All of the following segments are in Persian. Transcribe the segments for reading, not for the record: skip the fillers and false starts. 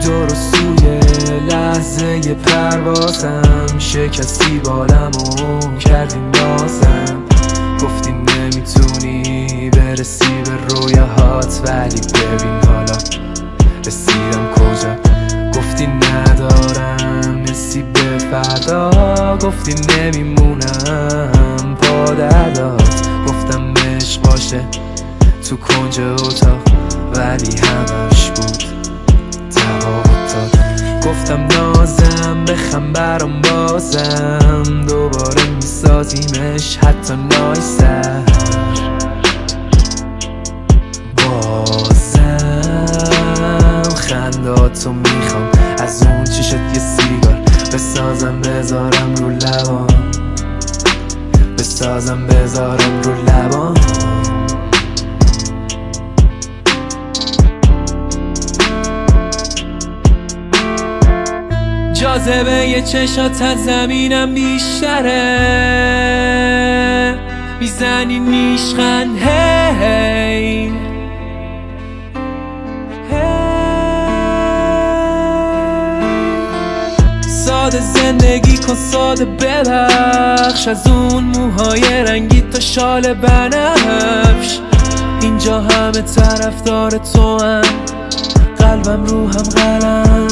تو رو سوی لحظه پروازم، شکستی بالمو کردی نازم. گفتی نمیتونی برسی به رویاهات، ولی ببین حالا رسیدم کجا. گفتی ندارم حسی به فردا، گفتی نمیمونم با دردات. گفتم عشق باشه تو کنج اتاق، ولی همش بود تواتات. گفتم نازم بخم برام بازم، دوباره میسازیمش حتی نایسر. بازم خنداتو میخوام، از اون چشت یه سیگار بسازم بذارم رو لبام، بسازم بذارم رو لبام. جاذبه یه چشات از زمینم بیشتره، میزنی نیشخند هی ساده زندگی کن، ساده ببخش، از اون موهای رنگی تا شال بنفش. اینجا همه طرفدار تو هم، قلبم روحم قلم.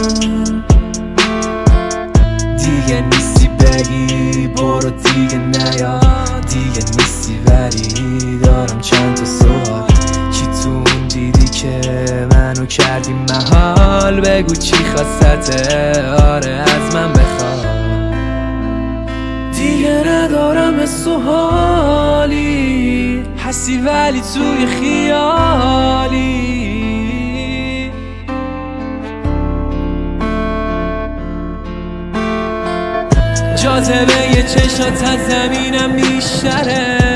دیگه نیستی بگی برو دیگه نیا، دیگه نیستی ولی دارم چند تا سوال. چی تو اون دیدی که منو کردی محال؟ بگو چی خواستته، آره از من بخواد. دیگه ندارم حس و حالی، هستی ولی توی خیالی. جاذبه یه چشات از زمینم بیشتره،